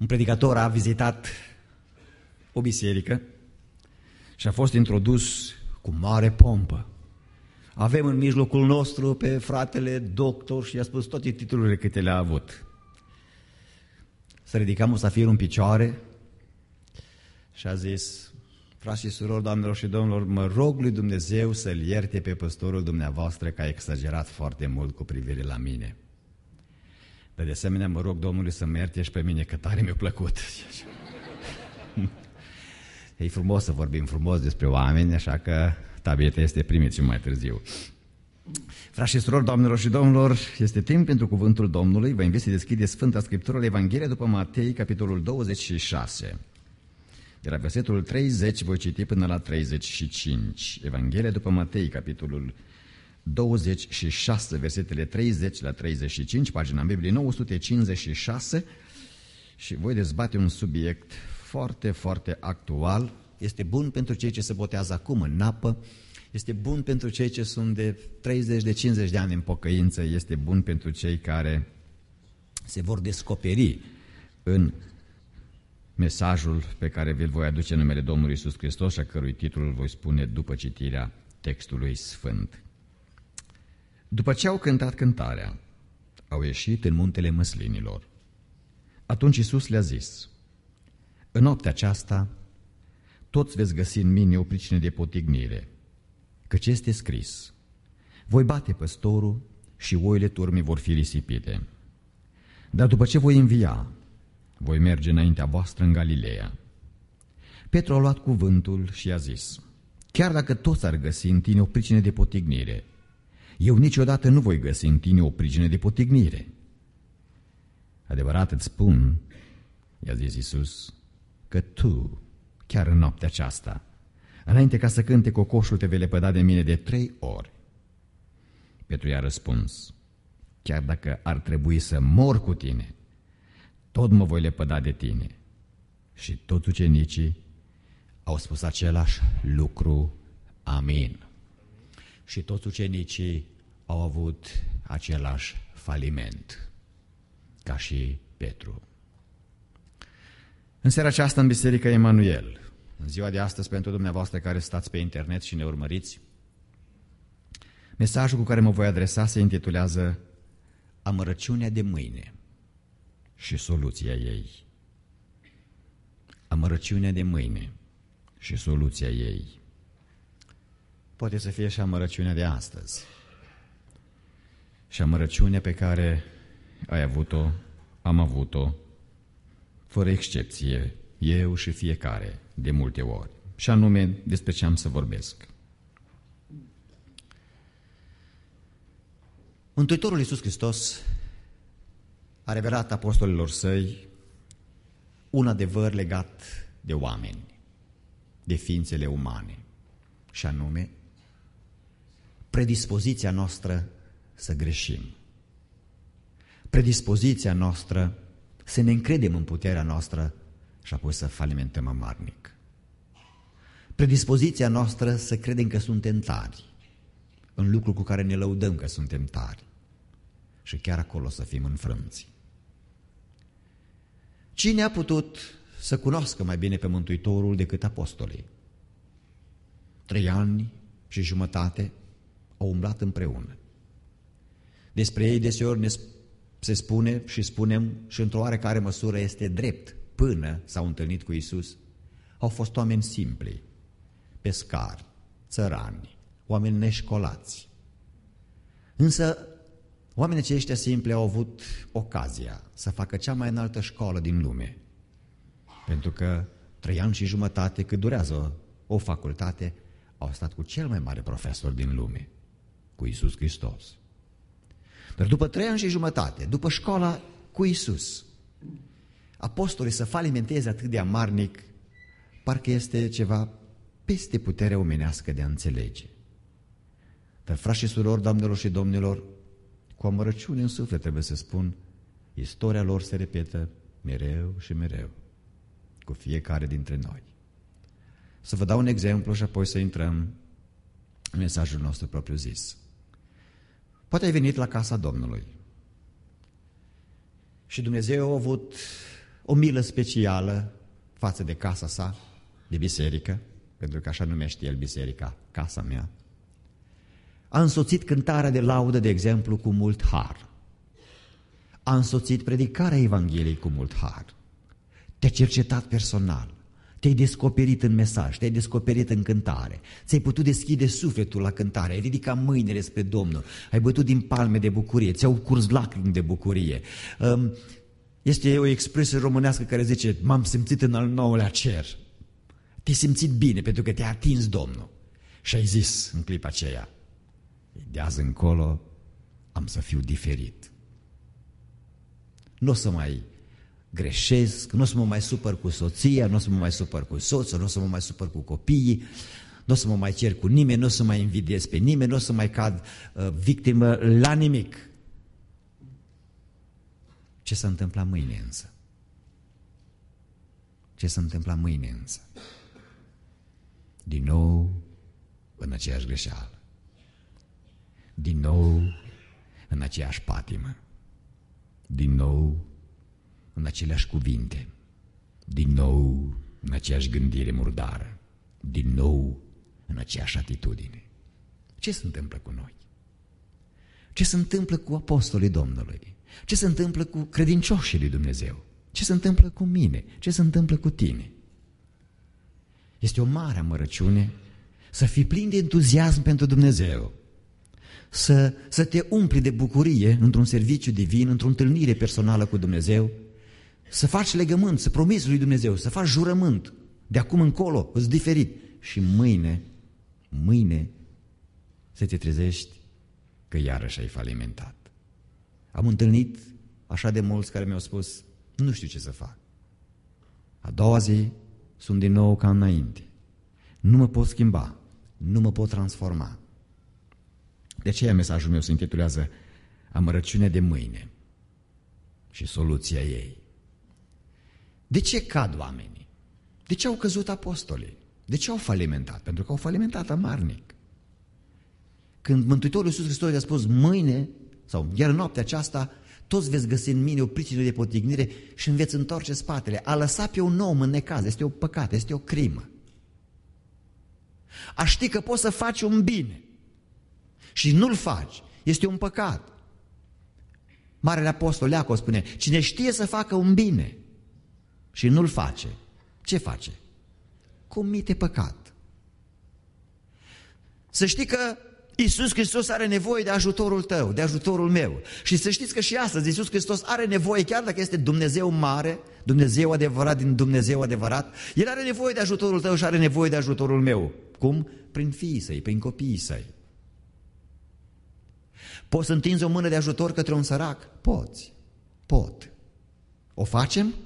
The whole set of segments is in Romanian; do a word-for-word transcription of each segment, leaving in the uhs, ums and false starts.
Un predicator a vizitat o biserică și a fost introdus cu mare pompă. Avem în mijlocul nostru pe fratele doctor și i-a spus toate titlurile câte le-a avut. S-a ridicat Musafir în picioare și a zis: frați și surori, doamnelor și domnilor, mă rog lui Dumnezeu să-l ierte pe păstorul dumneavoastră că a exagerat foarte mult cu privire la mine. Dar de asemenea mă rog Domnului să mă ierte și pe mine, că tare mi-a plăcut. E frumos să vorbim frumos despre oameni, așa că tabieta este primiți mai târziu. Frați și surori, doamnelor și domnilor, este timp pentru cuvântul Domnului. Vă invit să deschideți Sfânta Scriptură la Evanghelia după Matei, capitolul douăzeci și șase. De la versetul treizeci voi citi până la treizeci și cinci. Evanghelia după Matei, capitolul douăzeci și șase, versetele treizeci la treizeci și cinci, pagina Bibliei nouă sute cincizeci și șase, și voi dezbate un subiect foarte, foarte actual. Este bun pentru cei ce se botează acum în apă, este bun pentru cei ce sunt de treizeci, de cincizeci de ani în pocăință, este bun pentru cei care se vor descoperi în mesajul pe care vi-l voi aduce în numele Domnului Iisus Hristos și a cărui titlul voi spune după citirea textului sfânt. După ce au cântat cântarea, au ieșit în muntele Măslinilor. Atunci Iisus le-a zis: în noaptea aceasta toți veți găsi în mine o pricină de potignire, căci este scris: voi bate păstorul și oile turmei vor fi risipite. Dar după ce voi învia, voi merge înaintea voastră în Galileea. Petru a luat cuvântul și i-a zis: chiar dacă toți ar găsi în tine o pricină de potignire, eu niciodată nu voi găsi în tine o pricină de potignire. Adevărat îți spun, i-a zis Iisus, că tu, chiar în noaptea aceasta, înainte ca să cânte cocoșul, te vei lepăda de mine de trei ori. Petru i-a răspuns: chiar dacă ar trebui să mor cu tine, tot mă voi lepăda de tine. Și toți ucenicii au spus același lucru. Amin. Și toți ucenicii au avut același faliment, ca și Petru. În seara aceasta, în Biserica Emanuel, în ziua de astăzi, pentru dumneavoastră care stați pe internet și ne urmăriți, mesajul cu care mă voi adresa se intitulează Amărăciunea de mâine și soluția ei. Amărăciunea de mâine și soluția ei. Poate să fie și amărăciunea de astăzi. Și amărăciunea pe care ai avut-o, am avut-o, fără excepție, eu și fiecare, de multe ori. Și anume, despre ce am să vorbesc. Mântuitorul Iisus Hristos a revelat apostolilor săi un adevăr legat de oameni, de ființele umane, și anume predispoziția noastră să greșim, predispoziția noastră să ne încredem în puterea noastră și apoi să falimentăm amarnic, predispoziția noastră să credem că suntem tari în lucruri cu care ne lăudăm că suntem tari și chiar acolo să fim înfrânți. Cine a putut să cunoască mai bine pe Mântuitorul decât apostolii? Trei ani și jumătate au umblat împreună. Despre ei deseori ne se spune și spunem, și într-o oarecare măsură este drept, până s-au întâlnit cu Iisus, au fost oameni simpli, pescari, țărani, oameni neșcolați. Însă oamenii aceștia simpli au avut ocazia să facă cea mai înaltă școală din lume, pentru că trei ani și jumătate, cât durează o facultate, au stat cu cel mai mare profesor din lume, cu Iisus Hristos. Dar după trei ani și jumătate, după școala cu Iisus, apostolii să falimenteze atât de amarnic, parcă este ceva peste puterea omenească de a înțelege. Dar, frați și surori, doamnelor și domnilor, cu amărăciune în suflet trebuie să spun, istoria lor se repetă mereu și mereu, cu fiecare dintre noi. Să vă dau un exemplu și apoi să intrăm în mesajul nostru propriu-zis. Poate ai venit la casa Domnului și Dumnezeu a avut o milă specială față de casa sa, de biserică, pentru că așa numește el biserica, casa mea. A însoțit cântarea de laudă, de exemplu, cu mult har. A însoțit predicarea Evangheliei cu mult har. Te-a cercetat personal, te-ai descoperit în mesaj, te-ai descoperit în cântare, ți-ai putut deschide sufletul la cântare, ai ridicat mâinile spre Domnul, ai bătut din palme de bucurie, ți-au curs lacrimi de bucurie. Este o expresie românească care zice, m-am simțit în al nouălea cer. Te-ai simțit bine pentru că te-a atins Domnul. Și ai zis în clipa aceea, de azi încolo am să fiu diferit. Nu o să mai greșesc, nu o să mă mai supăr cu soția, nu o să mă mai supăr cu soțul, nu o să mă mai supăr cu copiii, nu o să mă mai cer cu nimeni, nu o să mai invidiez pe nimeni, nu o să mai cad uh, victimă la nimic. Ce s-a întâmplat mâine însă? Ce s-a întâmplat mâine însă? Din nou în aceeași greșeală. Din nou în aceeași patimă. Din nou în aceleași cuvinte. Din nou în aceeași gândire murdară. Din nou în aceeași atitudine. Ce se întâmplă cu noi? Ce se întâmplă cu apostolii Domnului? Ce se întâmplă cu credincioșii lui Dumnezeu? Ce se întâmplă cu mine? Ce se întâmplă cu tine? Este o mare amărăciune să fii plin de entuziasm pentru Dumnezeu, să, să te umpli de bucurie într-un serviciu divin, într-o întâlnire personală cu Dumnezeu, să faci legământ, să promiți lui Dumnezeu, să faci jurământ, de acum încolo îți diferit și mâine, mâine să te trezești că iarăși ai falimentat. Am întâlnit așa de mulți care mi-au spus, nu știu ce să fac. A doua zi sunt din nou ca înainte. Nu mă pot schimba, nu mă pot transforma. De aceea mesajul meu se intitulează Amărăciunea de mâine și soluția ei. De ce cad oamenii? De ce au căzut apostolii? De ce au falimentat? Pentru că au falimentat amarnic. Când Mântuitorul Iisus Hristos i-a spus mâine sau iar în noaptea aceasta, toți veți găsi în mine o pricină de potignire și îmi veți întoarce spatele. A lăsa pe un om în necaz este o păcat, este o crimă. A ști că poți să faci un bine și nu-l faci, este un păcat. Marele apostol Iacov spune, cine știe să facă un bine și nu-l face, ce face? Comite păcat. Să știi că Iisus Hristos are nevoie de ajutorul tău, de ajutorul meu. Și să știți că și astăzi Iisus Hristos are nevoie, chiar dacă este Dumnezeu mare, Dumnezeu adevărat din Dumnezeu adevărat, El are nevoie de ajutorul tău și are nevoie de ajutorul meu. Cum? Prin fiii săi, prin copiii săi. Poți să întinzi o mână de ajutor către un sărac? Poți. Pot. O facem?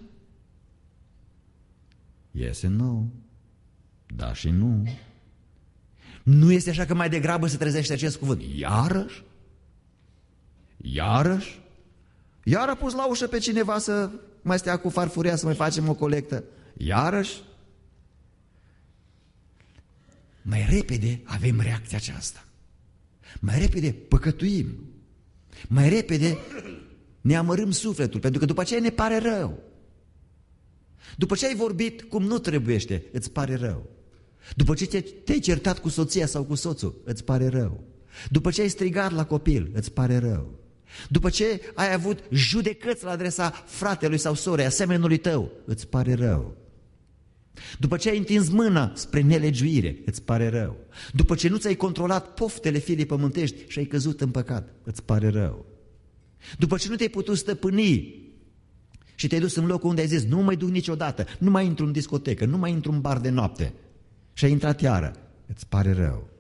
Yes and no. Da și nu. Nu este așa că mai degrabă se trezește acest cuvânt. Iarăși? Iarăși? Iar a pus la ușă pe cineva să mai stea cu farfuria să mai facem o colectă. Iarăși? Mai repede avem reacția aceasta. Mai repede păcătuim. Mai repede ne amărâm sufletul, pentru că după aceea ne pare rău. După ce ai vorbit cum nu trebuiește, îți pare rău. După ce te-ai certat cu soția sau cu soțul, îți pare rău. După ce ai strigat la copil, îți pare rău. După ce ai avut judecăți la adresa fratelui sau sorei, asemenului tău, îți pare rău. După ce ai întins mâna spre nelegiuire, îți pare rău. După ce nu ți-ai controlat poftele firii pământești și ai căzut în păcat, îți pare rău. După ce nu te-ai putut stăpâni și te-ai dus în locul unde ai zis, nu mai duc niciodată, nu mai intru în discotecă, nu mai intru în bar de noapte, și ai intrat iară, îți pare rău.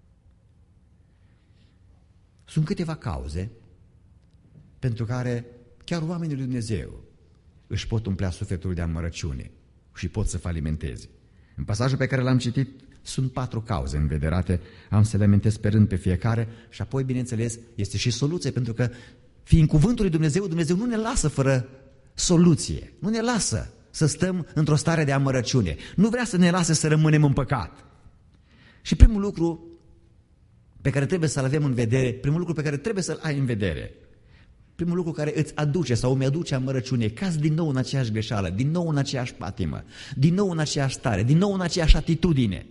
Sunt câteva cauze pentru care chiar oamenii lui Dumnezeu își pot umplea sufletul de amărăciune și pot să falimenteze. În pasajul pe care l-am citit sunt patru cauze învederate, am să le amintesc pe rând pe fiecare și apoi, bineînțeles, este și soluție, pentru că fiind cuvântul lui Dumnezeu, Dumnezeu nu ne lasă fără soluție, nu ne lasă să stăm într-o stare de amărăciune, nu vrea să ne lase să rămânem în păcat. Și primul lucru pe care trebuie să-l avem în vedere, primul lucru pe care trebuie să-l ai în vedere, primul lucru care îți aduce sau îmi aduce amărăciune, cazi din nou în aceeași greșeală, din nou în aceeași patimă, din nou în aceeași stare, din nou în aceeași atitudine,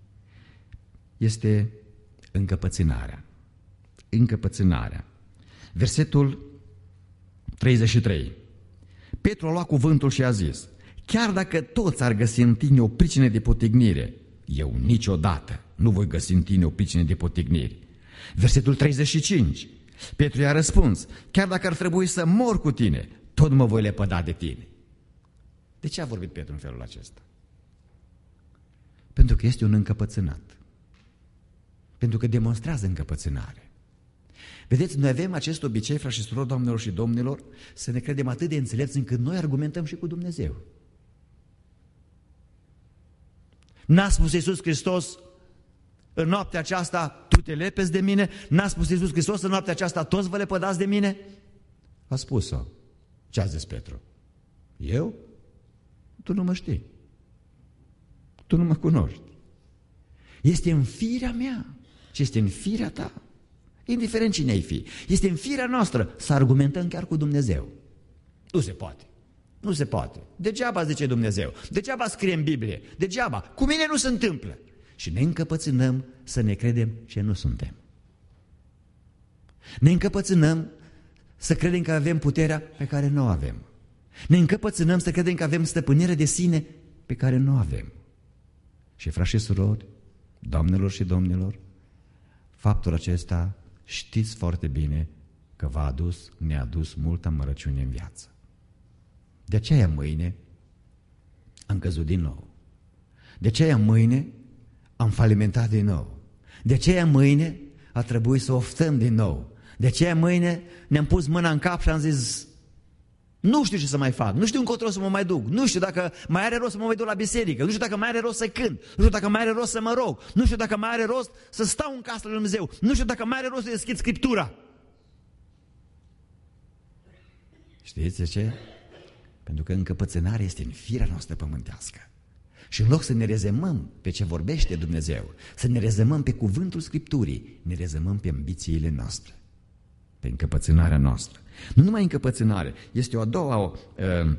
este încăpățânarea. Încăpățânarea. Versetul treizeci și trei. Petru a luat cuvântul și a zis: chiar dacă toți ar găsi în tine o pricină de potignire, eu niciodată nu voi găsi în tine o pricină de potignire. Versetul treizeci și cinci. Petru i-a răspuns: chiar dacă ar trebui să mor cu tine, tot mă voi lepăda de tine. De ce a vorbit Petru în felul acesta? Pentru că este un încăpățânat. Pentru că demonstrează încăpățânare. Vedeți, noi avem acest obicei, frați și surori, doamnelor și domnilor, să ne credem atât de înțelepți încât noi argumentăm și cu Dumnezeu. N-a spus Iisus Hristos în noaptea aceasta tu te lepezi de mine? N-a spus Iisus Hristos în noaptea aceasta toți vă lepădați de mine? A spus-o. Ce a zis Petru? Eu? Tu nu mă știi. Tu nu mă cunoști. Este în firea mea și este în firea ta. Indiferent cine ai fi. Este în firea noastră să argumentăm chiar cu Dumnezeu. Nu se poate. Nu se poate. Degeaba zice Dumnezeu. Degeaba scrie în Biblie. Degeaba. Cu mine nu se întâmplă. Și ne încăpățânăm să ne credem ce nu suntem. Ne încăpățânăm să credem că avem puterea pe care nu o avem. Ne încăpățânăm să credem că avem stăpânire de sine pe care nu o avem. Și frați și surori, doamnelor și domnilor, faptul acesta știți foarte bine că v-a adus, ne-a adus multă amărăciune în viață. De aceea mâine am căzut din nou. De aceea mâine am falimentat din nou. De aceea mâine a trebuit să oftăm din nou. De aceea mâine ne-am pus mâna în cap și am zis: nu știu ce să mai fac, nu știu încotro să mă mai duc, nu știu dacă mai are rost să mă mai duc la biserică, nu știu dacă mai are rost să cânt, nu știu dacă mai are rost să mă rog, nu știu dacă mai are rost să stau în casa lui Dumnezeu, nu știu dacă mai are rost să deschid Scriptura. Știți de ce? Pentru că încăpățânarea este în firea noastră pământească. Și în loc să ne rezemăm pe ce vorbește Dumnezeu, să ne rezemăm pe cuvântul Scripturii, ne rezemăm pe ambițiile noastre, pe încăpățânarea noastră. Nu numai încăpățânare, este o a doua o, uh,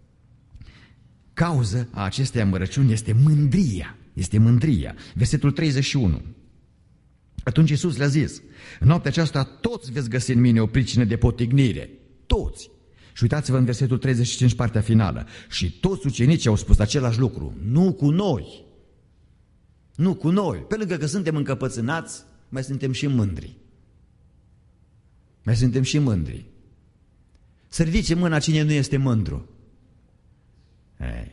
cauză a acestei amărăciuni, este mândria. Este mândria. Versetul treizeci și unu. Atunci Iisus le-a zis: în noaptea aceasta toți veți găsi în mine o pricină de potignire. Toți. Și uitați-vă în versetul treizeci și cinci, partea finală. Și toți ucenicii au spus același lucru. Nu cu noi. Nu cu noi. Pe lângă că suntem încăpățânați, mai suntem și mândri. Mai suntem și mândri. Să ridice mâna cine nu este mândru. Ei.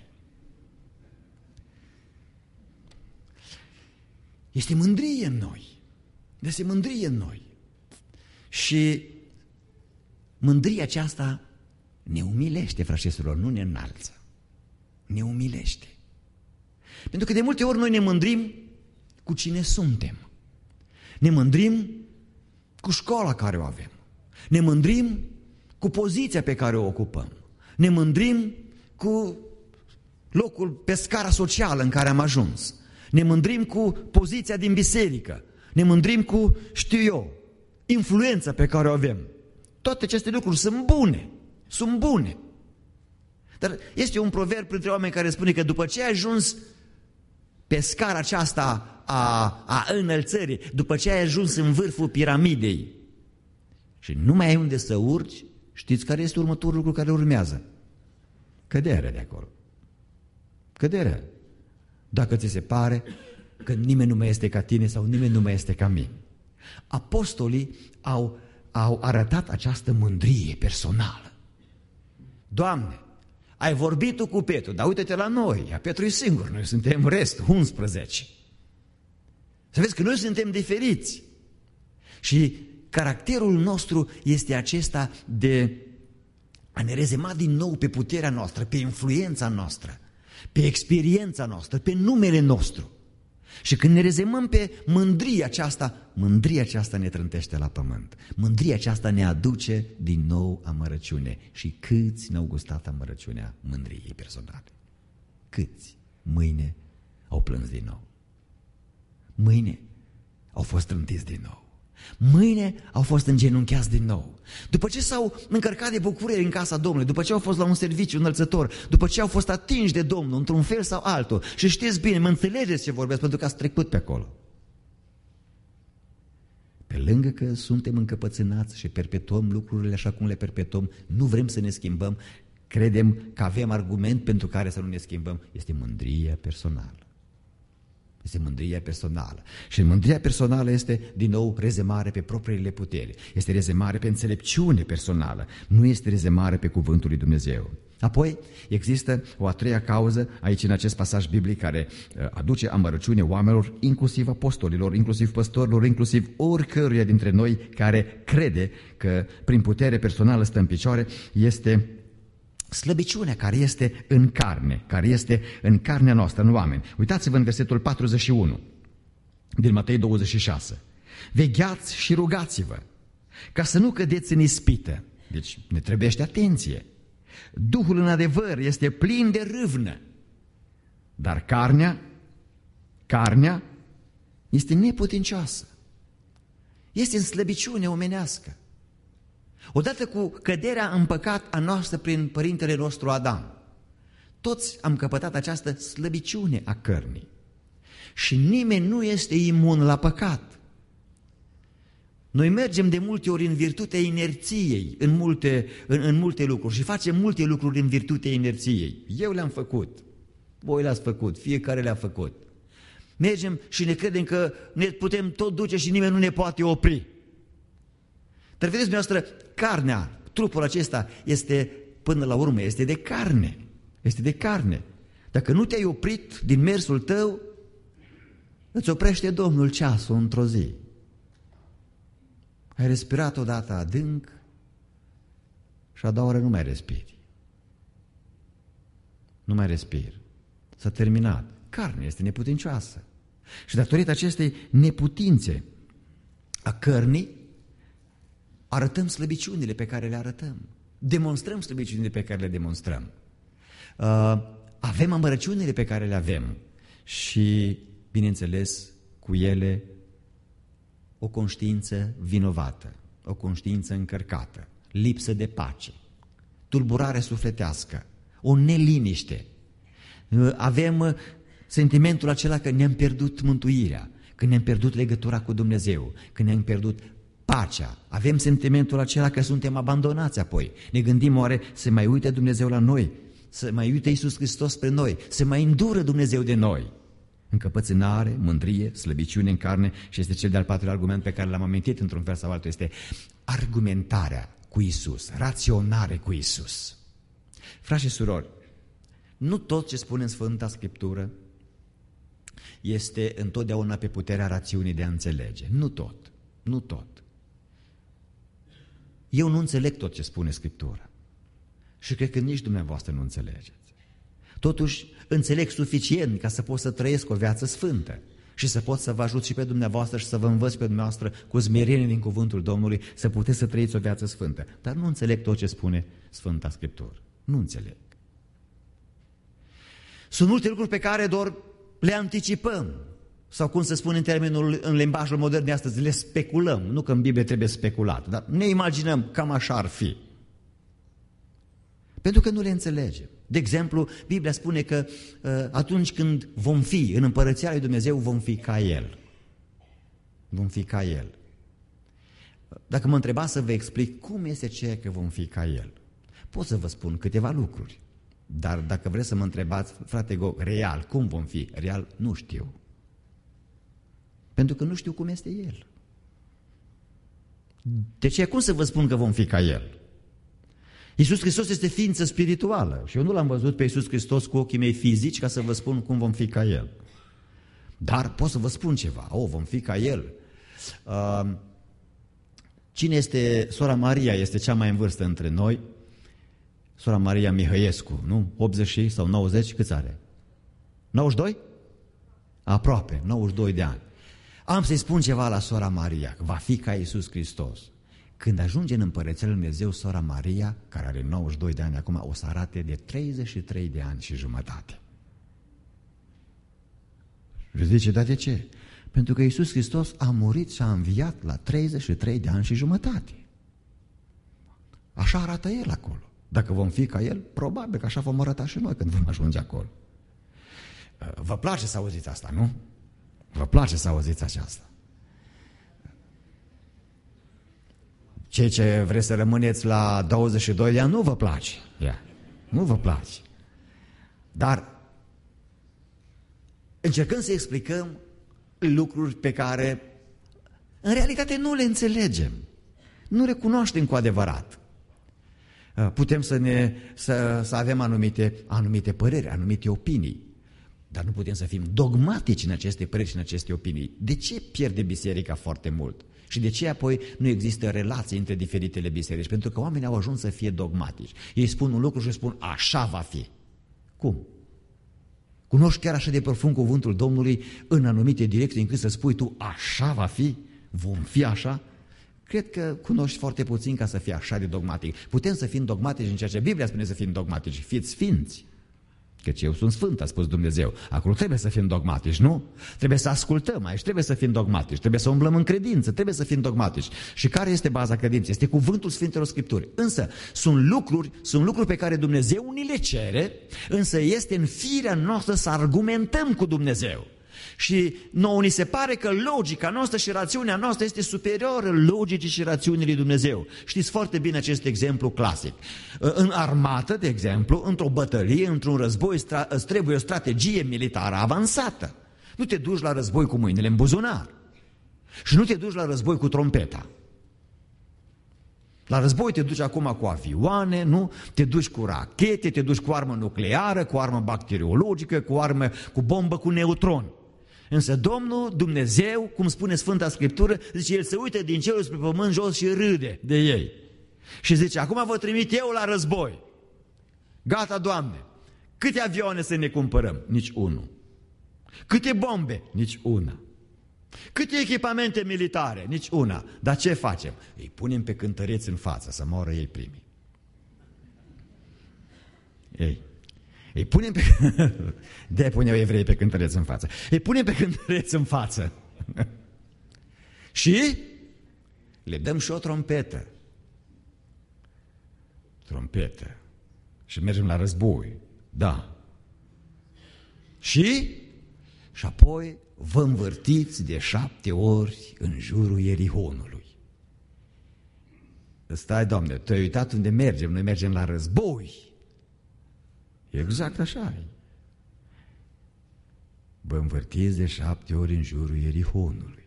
Este mândrie în noi. Este mândrie în noi. Și mândria aceasta ne umilește, frașesilor, nu ne înalță. Ne umilește. Pentru că de multe ori noi ne mândrim cu cine suntem. Ne mândrim cu școala care o avem. Ne mândrim cu poziția pe care o ocupăm. Ne mândrim cu locul pe scara socială în care am ajuns. Ne mândrim cu poziția din biserică. Ne mândrim cu, știu eu, influența pe care o avem. Toate aceste lucruri sunt bune. Sunt bune. Dar este un proverb printre oameni care spune că după ce ai ajuns pe scara aceasta a, a înălțării, după ce ai ajuns în vârful piramidei și nu mai ai unde să urci, știți care este următorul lucru care urmează? Căderea de acolo. Căderea. Dacă ți se pare că nimeni nu mai este ca tine sau nimeni nu mai este ca mine. Apostolii au, au arătat această mândrie personală. Doamne, ai vorbit tu cu Petru, dar uite-te la noi, a Petru e singur, noi suntem rest, unsprezece. Să vezi că noi suntem diferiți. Și caracterul nostru este acesta de a ne rezema din nou pe puterea noastră, pe influența noastră, pe experiența noastră, pe numele nostru. Și când ne rezemăm pe mândria aceasta, mândria aceasta ne trântește la pământ. Mândria aceasta ne aduce din nou amărăciune. Și câți n-au gustat amărăciunea mândriei personale? Câți mâine au plâns din nou? Mâine au fost trântiți din nou. Mâine au fost îngenuncheați din nou. După ce s-au încărcat de bucurie în casa Domnului, după ce au fost la un serviciu înălțător, după ce au fost atinși de Domnul într-un fel sau altul, și știți bine, mă înțelegeți ce vorbesc pentru că ați trecut pe acolo. Pe lângă că suntem încăpățânați și perpetuăm lucrurile așa cum le perpetuăm, nu vrem să ne schimbăm, credem că avem argument pentru care să nu ne schimbăm, este mândria personală. Este mândria personală. Și mândria personală este, din nou, rezemare pe propriile puteri. Este rezemare pe înțelepciune personală. Nu este rezemare pe cuvântul lui Dumnezeu. Apoi, există o a treia cauză aici în acest pasaj biblic care aduce amărăciune oamenilor, inclusiv apostolilor, inclusiv păstorilor, inclusiv oricăruia dintre noi care crede că prin putere personală stă în picioare, este slăbiciunea care este în carne, care este în carnea noastră, în oameni. Uitați-vă în versetul patruzeci și unu din Matei douăzeci și șase. Vegheați și rugați-vă ca să nu cădeți în ispită. Deci ne trebuiește atenție. Duhul în adevăr este plin de râvnă, dar carnea, carnea este neputincioasă. Este în slăbiciune omenească. Odată cu căderea în păcat a noastră prin părintele nostru Adam, toți am căpătat această slăbiciune a cărnii. Și nimeni nu este imun la păcat. Noi mergem de multe ori în virtutea inerției, în multe, în, în multe lucruri și facem multe lucruri în virtutea inerției. Eu le-am făcut, voi le-ați făcut, fiecare le-a făcut. Mergem și ne credem că ne putem tot duce și nimeni nu ne poate opri. Dar vedeți dumneavoastră, carnea, trupul acesta este, până la urmă, este de carne. Este de carne. Dacă nu te-ai oprit din mersul tău, îți oprește Domnul ceasul într-o zi. Ai respirat odată adânc și a doua oră nu mai respiri. Nu mai respiri. S-a terminat. Carnea este neputincioasă. Și datorită acestei neputințe a cărnii, arătăm slăbiciunile pe care le arătăm. Demonstrăm slăbiciunile pe care le demonstrăm. Uh, avem amărăciunile pe care le avem. Și, bineînțeles, cu ele o conștiință vinovată, o conștiință încărcată, lipsă de pace, tulburare sufletească, o neliniște. Uh, avem uh, sentimentul acela că ne-am pierdut mântuirea, că ne-am pierdut legătura cu Dumnezeu, că ne-am pierdut pacea. Avem sentimentul acela că suntem abandonați apoi. Ne gândim oare să mai uite Dumnezeu la noi, să mai uite Iisus Hristos spre noi, să mai îndură Dumnezeu de noi. Încăpățânare, mândrie, slăbiciune în carne și este cel de-al patrulea argument pe care l-am amintit într-un fel sau altul, este argumentarea cu Iisus, raționare cu Iisus. Frați și surori, nu tot ce spune în Sfânta Scriptură este întotdeauna pe puterea rațiunii de a înțelege. Nu tot, nu tot. Eu nu înțeleg tot ce spune Scriptura și cred că nici dumneavoastră nu înțelegeți. Totuși, înțeleg suficient ca să pot să trăiesc o viață sfântă și să pot să vă ajut și pe dumneavoastră și să vă învăț pe dumneavoastră cu smerenie din cuvântul Domnului să puteți să trăiți o viață sfântă. Dar nu înțeleg tot ce spune Sfânta Scriptură. Nu înțeleg. Sunt multe lucruri pe care doar le anticipăm. Sau cum se spune în termenul, în limbajul modern de astăzi, le speculăm. Nu că în Biblie trebuie speculat, dar ne imaginăm cam așa ar fi. Pentru că nu le înțelegem. De exemplu, Biblia spune că uh, atunci când vom fi în împărăția lui Dumnezeu, vom fi ca El. Vom fi ca El. Dacă mă întrebați să vă explic cum este ceea că vom fi ca El, pot să vă spun câteva lucruri. Dar dacă vreți să mă întrebați, frate Go, real, cum vom fi? Real, nu știu. Pentru că nu știu cum este El. De ce? Cum să vă spun că vom fi ca El? Iisus Hristos este ființă spirituală și eu nu L-am văzut pe Iisus Hristos cu ochii mei fizici ca să vă spun cum vom fi ca El. Dar pot să vă spun ceva. O, vom fi ca El. Uh, cine este? Sora Maria este cea mai în vârstă între noi. Sora Maria Mihăiescu, nu? optzeci sau nouăzeci, câți are? nouăzeci și doi? Aproape, nouăzeci și doi de ani. Am să-i spun ceva la sora Maria, că va fi ca Iisus Hristos. Când ajunge în Împărăția lui Dumnezeu, sora Maria, care are nouăzeci și doi de ani acum, o să arate de treizeci și trei de ani și jumătate. Și zice, dar de ce? Pentru că Iisus Hristos a murit și a înviat la treizeci și trei de ani și jumătate. Așa arată El acolo. Dacă vom fi ca El, probabil că așa vom arăta și noi când vom ajunge acolo. Vă place să auziți asta, nu? Vă place să auziți aceasta? Cei ce vreți să rămâneți la douăzeci și doi de ani, nu vă place. Yeah. Nu vă place. Dar încercăm să explicăm lucruri pe care în realitate nu le înțelegem. Nu le cunoaștem cu adevărat. Putem să, ne, să, să avem anumite, anumite păreri, anumite opinii, dar nu putem să fim dogmatici în aceste păreri și în aceste opinii. De ce pierde biserica foarte mult? Și de ce apoi nu există relații între diferitele biserici? Pentru că oamenii au ajuns să fie dogmatici. Ei spun un lucru și spun așa va fi. Cum? Cunoști chiar așa de profund cuvântul Domnului în anumite direcții încât să spui tu așa va fi? Vom fi așa? Cred că cunoști foarte puțin ca să fii așa de dogmatic. Putem să fim dogmatici în ceea ce Biblia spune să fim dogmatici. Fiți sfinți. Căci eu sunt sfânt, a spus Dumnezeu. Acolo trebuie să fim dogmatici, nu? Trebuie să ascultăm aici, trebuie să fim dogmatici, trebuie să umblăm în credință, trebuie să fim dogmatici. Și care este baza credinței? Este cuvântul Sfintelor Scripturi. Însă sunt lucruri, sunt lucruri pe care Dumnezeu ni le cere, însă este în firea noastră să argumentăm cu Dumnezeu. Și nouă ni se pare că logica noastră și rațiunea noastră este superioară logicii și rațiunii lui Dumnezeu. Știți foarte bine acest exemplu clasic. În armată, de exemplu, într-o bătălie, într-un război, îți trebuie o strategie militară avansată. Nu te duci la război cu mâinile în buzunar. Și nu te duci la război cu trompeta. La război te duci acum cu avioane, nu? Te duci cu rachete, te duci cu armă nucleară, cu armă bacteriologică, cu armă cu bombă cu neutron. Însă Domnul, Dumnezeu, cum spune Sfânta Scriptură, zice, El se uită din cerul spre pământ jos și râde de ei. Și zice, acum vă trimit eu la război. Gata, Doamne. Câte avioane să ne cumpărăm? Nici unul. Câte bombe? Nici una. Câte echipamente militare? Nici una. Dar ce facem? Îi punem pe cântăreți în față, să moară ei primii. Ei. Îi punem pe... De-aia puneau evrei pe cântăreți în față. Îi punem pe cântăreți în față. Și le dăm și o trompetă. Trompetă. Și mergem la război. Da. Și? Și apoi vă învârtiți de șapte ori în jurul Ierihonului. Stai, Doamne, tu ai uitat unde mergem. Noi mergem la război. Exact așa e. Vă învârtiți de șapte ori în jurul Ierihonului.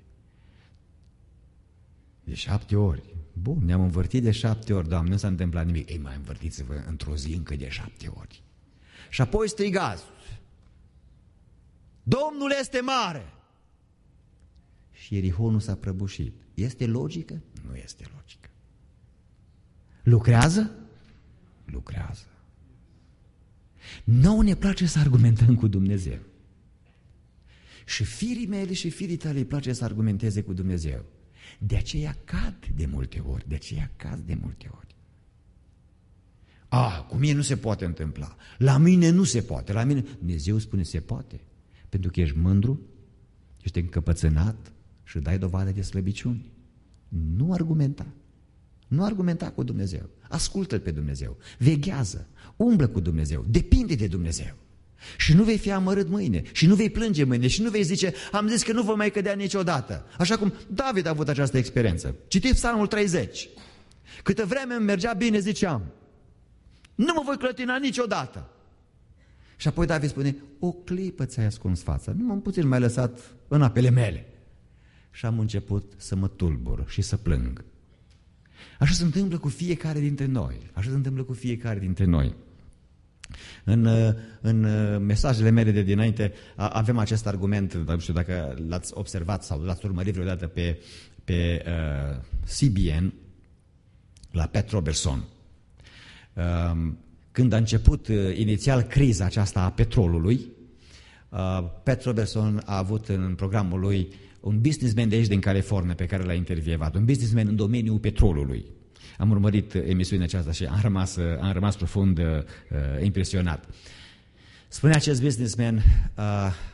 De șapte ori. Bun, ne-am învârtit de șapte ori, Doamne, nu s-a întâmplat nimic. Ei, mai învârtiți-vă într-o zi încă de șapte ori. Și apoi strigați. Domnul este mare! Și Ierihonul s-a prăbușit. Este logică? Nu este logică. Lucrează? Lucrează. Nouă ne place să argumentăm cu Dumnezeu. Și firii mele și firii tale îi place să argumenteze cu Dumnezeu. De aceea cad de multe ori, de aceea cad de multe ori. A, cu mine nu se poate întâmpla, la mine nu se poate, la mine... Dumnezeu spune se poate, pentru că ești mândru, ești încăpățânat și dai dovadă de slăbiciuni. Nu argumenta. Nu argumenta cu Dumnezeu. Ascultă-L pe Dumnezeu. Veghează. Umblă cu Dumnezeu. Depinde de Dumnezeu. Și nu vei fi amărât mâine. Și nu vei plânge mâine. Și nu vei zice, am zis că nu vă mai cădea niciodată. Așa cum David a avut această experiență. Citiți Psalmul treizeci. Câtă vreme îmi mergea bine, ziceam, nu mă voi clătina niciodată. Și apoi David spune, o clipă ți-ai ascuns fața. Nu m-am puțin mai lăsat în apele mele. Și am început să mă tulbur și să plâng. Așa se întâmplă cu fiecare dintre noi. Așa se întâmplă cu fiecare dintre noi. În, în mesajele mele de dinainte avem acest argument, nu știu dacă l-ați observat sau l-ați urmărit vreodată pe, pe uh, C B N, la Pat Robertson. Uh, când a început uh, inițial criza aceasta a petrolului, uh, Pat Robertson a avut în programul lui un businessman de aici din California pe care l-a intervievat, un businessman în domeniul petrolului. Am urmărit emisiunea aceasta și am rămas, am rămas profund uh, impresionat. Spunea acest businessman, uh,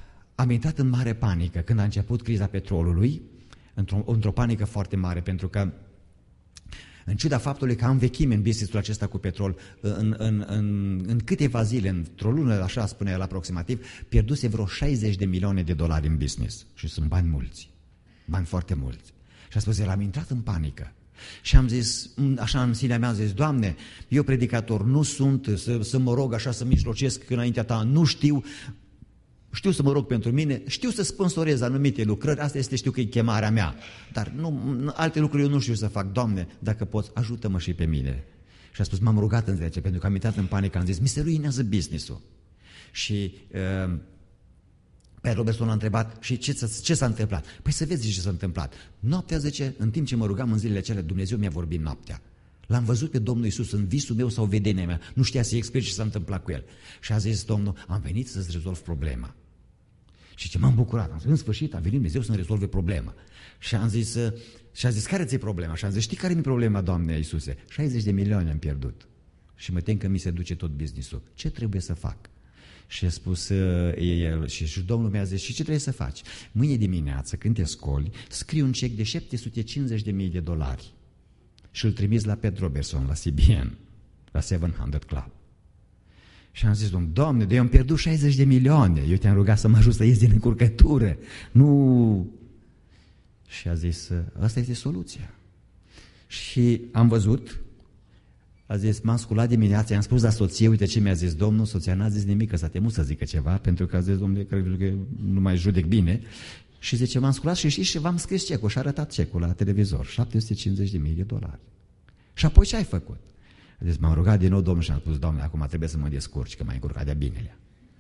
am intrat în mare panică când a început criza petrolului, într-o, într-o panică foarte mare, pentru că în ciuda faptului că am vechime în business-ul acesta cu petrol, în, în, în, în câteva zile, într-o lună, așa spune el aproximativ, pierduse vreo șaizeci de milioane de dolari în business. Și sunt bani mulți, bani foarte mulți. Și a spus, el am intrat în panică. Și am zis, așa în sinea mea, am zis, Doamne, eu predicator nu sunt, să, să mă rog așa, să mijlocesc înaintea Ta, nu știu, știu să mă rog pentru mine, știu să sponsorez anumite lucrări, asta este, știu că e chemarea mea, dar nu, alte lucruri eu nu știu să fac. Doamne, dacă poți, ajută-mă și pe mine. Și a spus, m-am rugat în zece, pentru că am intrat în panică, am zis, mi se ruinează business-ul. Și uh, pe Robertson a întrebat, și ce, ce s-a întâmplat? Păi să vezi ce s-a întâmplat. Noaptea, zice, în timp ce mă rugam în zilele cele, Dumnezeu mi-a vorbit noaptea. L-am văzut pe Domnul Iisus în visul meu sau vedenia mea. Nu știa să-i explic ce s-a întâmplat cu el. Și a zis Domnul, am venit să-ți rezolv problema. Și ce m-am bucurat, am zis, în sfârșit a venit Dumnezeu să-mi rezolve problema. Și am zis, și a zis, care ți-e problema? Și am zis, știi care mi-e problema, Doamne Iisuse? șaizeci de milioane am pierdut. Și mă tem că mi se duce tot business-ul. Ce trebuie să fac? Și a spus el, și, și Domnul mi-a zis, și ce trebuie să faci? Mâine dimineață, când te scoli, scrii un cec de șapte sute cincizeci de mii de dolari și îl trimiți la Pat Robertson, la C B N, la șapte sute Club. Și am zis, Doamne, de eu am pierdut șaizeci de milioane, eu te-am rugat să mă ajut să ies din încurcătură. Nu... Și a zis, asta este soluția. Și am văzut, a zis, m-am sculat dimineața, i-am spus la soție, uite ce mi-a zis Domnul, soția n-a zis nimic, că s-a temut să zică ceva, pentru că a zis, Domnule, cred că nu mai judec bine. Și zice, m-am sculat și știi, și v-am scris cecul și a arătat cecul la televizor, șapte sute cincizeci de mii de dolari. Și apoi ce ai făcut? A zis, m-am rugat din nou Domnul și am spus, Doamne, acum trebuie să mă descurci, că m-ai încurcat de-a binelea.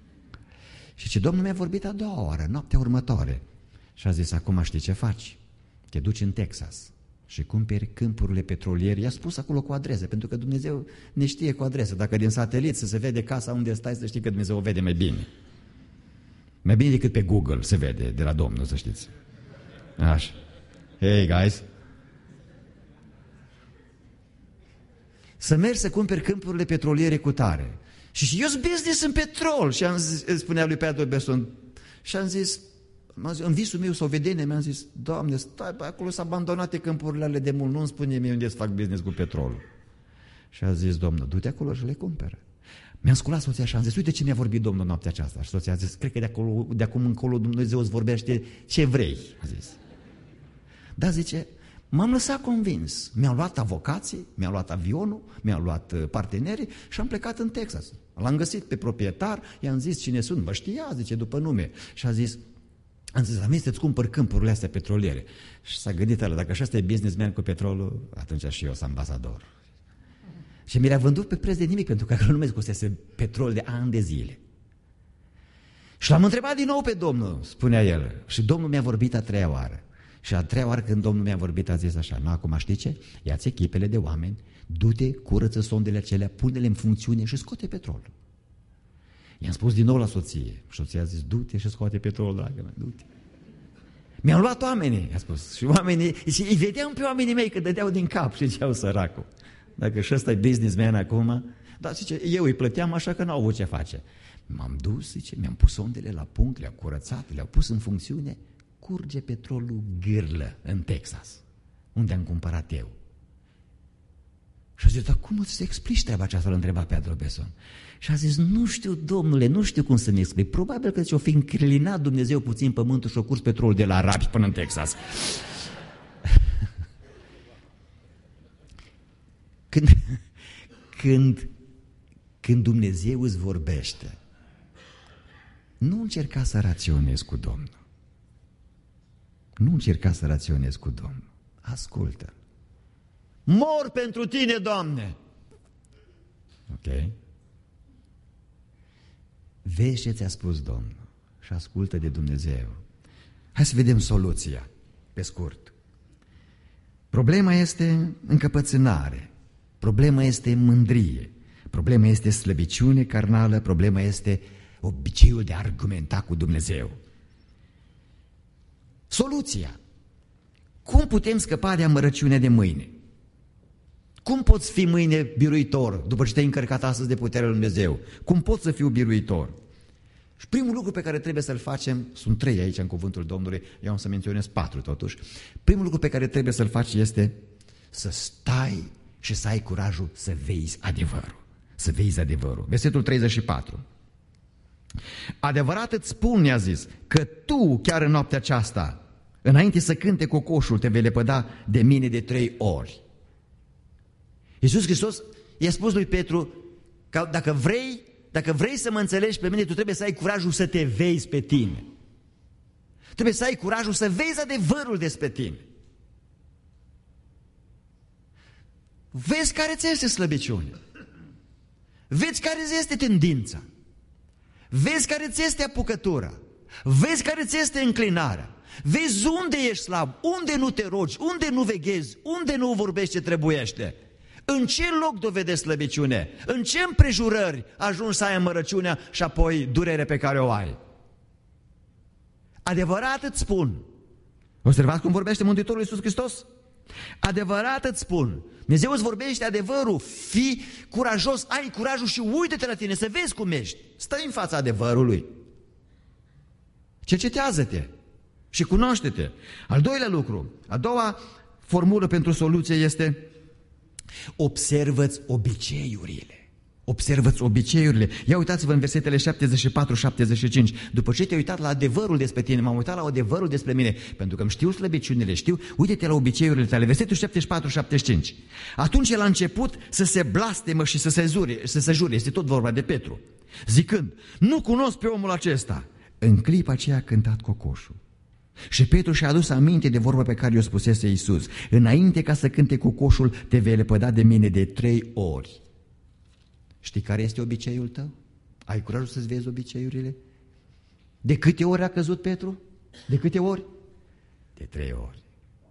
Și ce Domnul mi-a vorbit a doua oară, noaptea următoare. Și a zis, acum știi ce faci? Te duci în Texas și cumperi câmpurile petroliere. I-a spus acolo cu adresă, pentru că Dumnezeu ne știe cu adresă. Dacă din satelit să se vede casa unde stai, să știi că Dumnezeu o vede mai bine. Mai bine decât pe Google se vede de la Domnul, să știți. Așa. Hey, guys! Să mergi să cumperi câmpurile petroliere cu tare. Și eu sunt business în petrol. Și am zis, spunea lui Pat Robertson, și am zis, în visul meu sau vedenie mi-am zis, Doamne, stai, acolo s-a abandonate câmpurile alea de mult, nu-mi spune mie unde să fac business cu petrol. Și a zis, Domnul, du-te acolo și le cumpără. Mi-am sculat soția și am zis, uite ce mi-a vorbit Domnul noaptea aceasta. Și soția a zis, cred că de, acolo, de acum încolo Dumnezeu îți vorbește ce vrei, a zis. Da, zice, m-am lăsat convins. Mi-am luat avocații, mi-am luat avionul, mi-am luat partenerii și am plecat în Texas. L-am găsit pe proprietar, i-am zis cine sunt, mă știa, zice, după nume. Și a zis, am zis, la mine să-ți cumpăr câmpurile astea petroliere. Și s-a gândit ăla, dacă așa este businessman cu petrolul, atunci și eu sunt ambasador. Și mi le-a vândut pe preț de nimic, pentru că nu mi-a scosese petrol de ani de zile. Și l-am întrebat din nou pe Domnul, spunea el. Și Domnul mi-a vorbit a treia oară. Și a treia oară când Domnul mi-a vorbit a zis așa, nu, acum știi ce? Ia-ți echipele de oameni, du-te, curăță sondele acelea, pune-le în funcțiune și scoate petrol. I-am spus din nou la soție. Și soția a zis, du-te și scoate petrol, dragă mea, du-te. Mi-am luat oamenii, a spus. Și oamenii, și îi vedeam pe oamenii mei că dădeau din cap și ziceau, săracul. Dacă și ăsta e businessman acum, dar zice, eu îi plăteam așa că n-au avut ce face. M-am dus, zice, mi-am pus sondele la punct, le-au curățat, le-au pus în funcțiune, curge petrolul gârlă în Texas, unde am cumpărat eu. Și a zis, dar cum îți explici treaba aceasta? L-a întrebat pe Robertson. Și a zis, nu știu, Domnule, nu știu cum să-mi explic. Probabil că ți-o fi încrelinat Dumnezeu puțin pământul și-o curs petrolul de la arabi până în Texas. Când, când, când Dumnezeu îți vorbește, nu încerca să raționezi cu Domnul. Nu încerca să raționezi cu Domnul. Ascultă. Mor pentru tine, Doamne! Ok? Vezi ce ți-a spus Domnul și ascultă de Dumnezeu. Hai să vedem soluția, pe scurt. Problema este încăpățânare, problema este mândrie, problema este slăbiciune carnală, problema este obiceiul de a argumenta cu Dumnezeu. Soluția. Cum putem scăpa de amărăciunea de mâine? Cum poți fi mâine biruitor după ce te-ai încărcat astăzi de puterea lui Dumnezeu? Cum poți să fiu biruitor? Și primul lucru pe care trebuie să-l facem, sunt trei aici în cuvântul Domnului, eu am să menționez patru totuși. Primul lucru pe care trebuie să-l faci este să stai și să ai curajul să vezi adevărul. Să vezi adevărul. Versetul treizeci și patru. Adevărat îți spun, i-a zis, că tu chiar în noaptea aceasta, înainte să cânte cocoșul, te vei lepăda de mine de trei ori. Iisus Hristos i-a spus lui Petru că dacă vrei, dacă vrei să mă înțelegi pe mine, tu trebuie să ai curajul să te vezi pe tine. Trebuie să ai curajul să vezi adevărul despre tine. Vezi care ți este slăbiciunea. Vezi care ți este tendința. Vezi care ți este apucătura. Vezi care ți este înclinarea. Vezi unde ești slab, unde nu te rogi, unde nu veghezi, unde nu vorbești ce trebuiește. În ce loc dovedești slăbiciune? În ce împrejurări ajungi să ai amărăciunea și apoi durere pe care o ai? Adevărat îți spun. Observați cum vorbește Mântuitorul Iisus Hristos? Adevărat îți spun. Dumnezeu îți vorbește adevărul. Fii curajos, ai curajul și uite-te la tine să vezi cum ești. Stai în fața adevărului. Cercetează-te și cunoaște-te. Al doilea lucru, a doua formulă pentru soluție este: observă-ți obiceiurile. Observă-ți obiceiurile. Ia uitați-vă în versetele șaptezeci și patru șaptezeci și cinci. După ce te-ai uitat la adevărul despre tine, m-am uitat la adevărul despre mine, pentru că îmi știu slăbiciunile, știu, uite-te la obiceiurile tale. Versetul șaptezeci și patru șaptezeci și cinci. Atunci el a început să se blastemă și să se jure, să se jure. Este tot vorba de Petru. Zicând, nu cunosc pe omul acesta. În clipa aceea a cântat cocoșul. Și Petru și-a adus aminte de vorba pe care i-o spusese Iisus. Înainte ca să cânte cocoșul, te vei lepăda de mine de trei ori. Știi care este obiceiul tău? Ai curajul să-ți vezi obiceiurile? De câte ori a căzut Petru? De câte ori? De trei ori.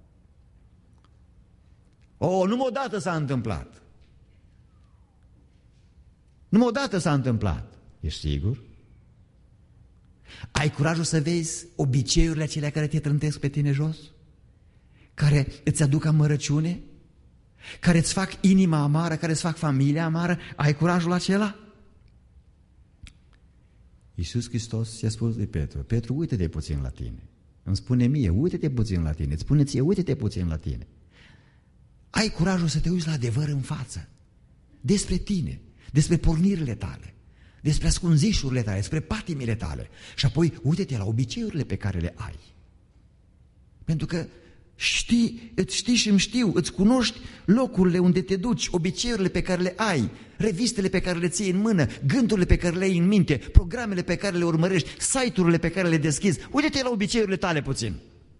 O, numai odată s-a întâmplat. Numai odată s-a întâmplat. Ești sigur? Ai curajul să vezi obiceiurile acelea care te trântesc pe tine jos? Care îți aduc amărăciune? Care îți fac inima amară, care îți fac familia amară? Ai curajul acela? Iisus Hristos i-a spus lui Petru, Petru, uite-te puțin la tine. Îmi spune mie, uite-te puțin la tine. Îți spune ție, uite-te puțin la tine. Ai curajul să te uiți la adevăr în față. Despre tine, despre pornirile tale, despre ascunzișurile tale, despre patimile tale. Și apoi uite-te la obiceiurile pe care le ai. Pentru că știi, îți știi și îmi știu, îți cunoști locurile unde te duci, obiceiurile pe care le ai, revistele pe care le ții în mână, gândurile pe care le ai în minte, programele pe care le urmărești, site-urile pe care le deschizi. Uite-te la obiceiurile tale puțin.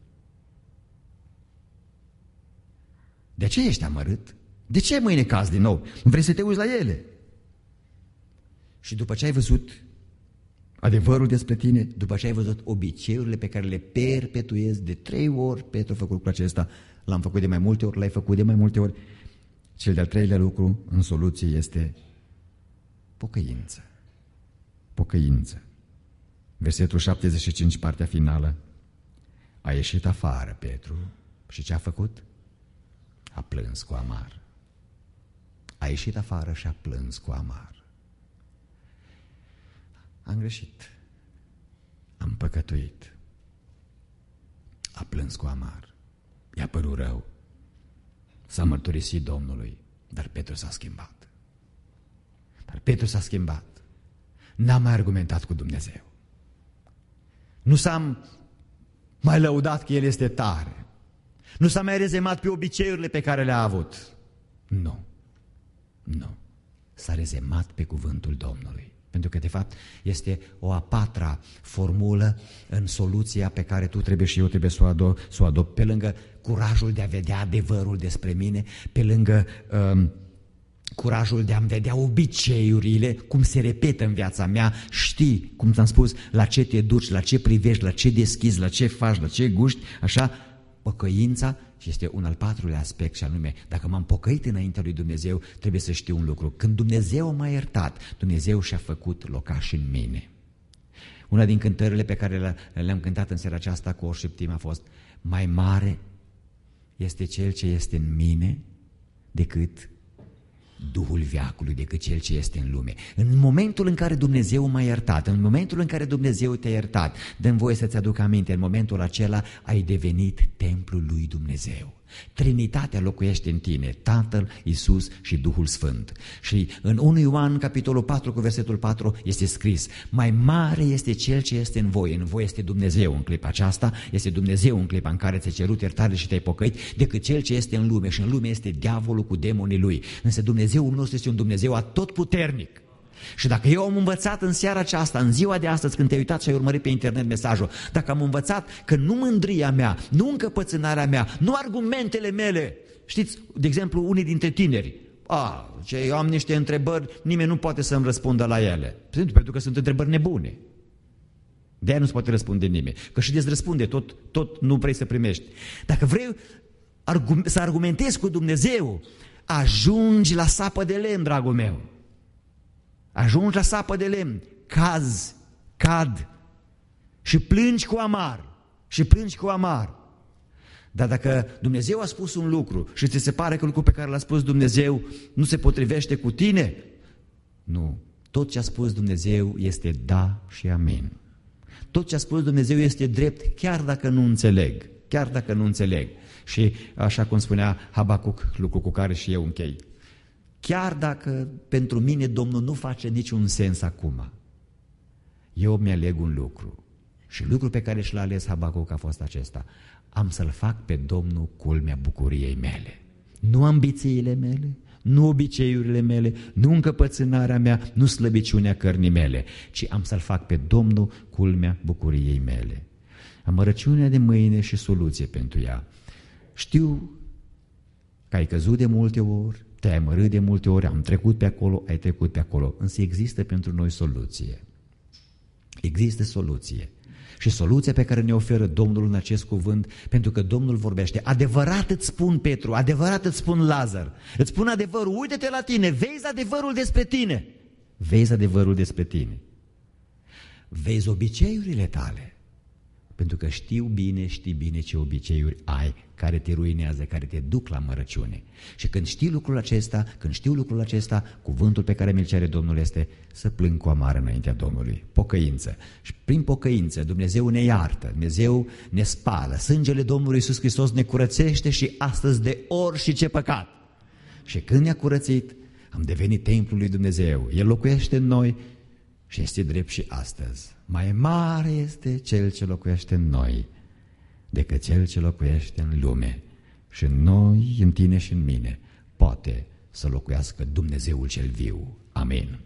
De ce ești amărât? De ce mâine cazi din nou? Vrei să te uiți la ele? Și după ce ai văzut adevărul despre tine, după ce ai văzut obiceiurile pe care le perpetuezi de trei ori, Petru a făcut lucrul acesta, l-am făcut de mai multe ori, l-ai făcut de mai multe ori, cel de-al treilea lucru în soluție este pocăință. Pocăință. Versetul șaptezeci și cinci, partea finală. A ieșit afară Petru și ce a făcut? A plâns cu amar. A ieșit afară și a plâns cu amar. Am greșit, am păcătuit, a plâns cu amar, i-a părut rău, s-a mărturisit Domnului, dar Petru s-a schimbat. Dar Petru s-a schimbat, n-a mai argumentat cu Dumnezeu, nu s-a mai lăudat că El este tare, nu s-a mai rezemat pe obiceiurile pe care le-a avut. Nu, nu, s-a rezemat pe cuvântul Domnului. Pentru că, de fapt, este o a patra formulă în soluția pe care tu trebuie și eu trebuie să o adopt, să o adopt. Pe lângă curajul de a vedea adevărul despre mine, pe lângă um, curajul de a-mi vedea obiceiurile, cum se repetă în viața mea, știi, cum ți-am spus, la ce te duci, la ce privești, la ce deschizi, la ce faci, la ce guști, așa, pocăința. Și este un al patrulea aspect, și anume, dacă m-am pocăit înaintea lui Dumnezeu, trebuie să știu un lucru. Când Dumnezeu m-a iertat, Dumnezeu și-a făcut locaș în mine. Una din cântările pe care le-am cântat în seara aceasta cu worship team a fost: mai mare este Cel ce este în mine decât Duhul veacului decât cel ce este în lume. În momentul în care Dumnezeu m-a iertat, în momentul în care Dumnezeu te-a iertat, dă-mi voie să-ți aduc aminte, în momentul acela ai devenit templul lui Dumnezeu. Trinitatea locuiește în tine, Tatăl, Iisus și Duhul Sfânt. Și în unu Ioan, capitolul patru, cu versetul patru, este scris: mai mare este cel ce este în voi. În voi este Dumnezeu în clipa aceasta, este Dumnezeu în clipa în care ți-ai cerut iertare și te-ai pocăit, decât cel ce este în lume. Și în lume este diavolul cu demonii lui. Însă Dumnezeul nostru este un Dumnezeu atotputernic. Și dacă eu am învățat în seara aceasta, în ziua de astăzi, când te-ai uitat și ai urmărit pe internet mesajul, dacă am învățat că nu mândria mea, nu încăpățânarea mea, nu argumentele mele, știți, de exemplu, unii dintre tineri, a, ce eu am niște întrebări, nimeni nu poate să-mi răspundă la ele, pentru că sunt întrebări nebune. De-aia nu se poate răspunde nimeni, că și de-ți răspunde, tot, tot nu vrei să primești. Dacă vrei argum- să argumentezi cu Dumnezeu, ajungi la sapă de lemn, dragul meu. Ajungi la sapă de lemn, cazi, cad și plângi cu amar, și plângi cu amar. Dar dacă Dumnezeu a spus un lucru și ți se pare că lucrul pe care l-a spus Dumnezeu nu se potrivește cu tine, nu. Tot ce a spus Dumnezeu este da și amin. Tot ce a spus Dumnezeu este drept, chiar dacă nu înțeleg, chiar dacă nu înțeleg. Și așa cum spunea Habacuc, lucru cu care și eu închei, chiar dacă pentru mine Domnul nu face niciun sens acum, eu mi-aleg un lucru. Și lucrul pe care și l-a ales Habacuc a fost acesta: am să-L fac pe Domnul culmea bucuriei mele. Nu ambițiile mele, nu obiceiurile mele, nu încăpățânarea mea, nu slăbiciunea cărnii mele, ci am să-L fac pe Domnul culmea bucuriei mele. Amărăciunea de mâine și soluție pentru ea. Știu că ai căzut de multe ori, te-ai amărât de multe ori, am trecut pe acolo, ai trecut pe acolo, însă există pentru noi soluție. Există soluție. Și soluția pe care ne oferă Domnul în acest cuvânt, pentru că Domnul vorbește: adevărat îți spun, Petru, adevărat îți spun, Lazar, îți spun adevărul, uite-te la tine, vezi adevărul despre tine, vezi adevărul despre tine, vezi obiceiurile tale, pentru că știu bine, știi bine ce obiceiuri ai care te ruinează, care te duc la mărăciune. Și când știi lucrul acesta, când știu lucrul acesta, cuvântul pe care mi-l cere Domnul este să plâng cu amar înaintea Domnului. Pocăință. Și prin pocăință Dumnezeu ne iartă, Dumnezeu ne spală, sângele Domnului Iisus Hristos ne curățește și astăzi de orice păcat. Și când ne-a curățit, am devenit templul lui Dumnezeu. El locuiește în noi și este drept și astăzi. Mai mare este Cel ce locuiește în noi decât Cel ce locuiește în lume. Și în noi, în tine și în mine, poate să locuiască Dumnezeul cel viu. Amin.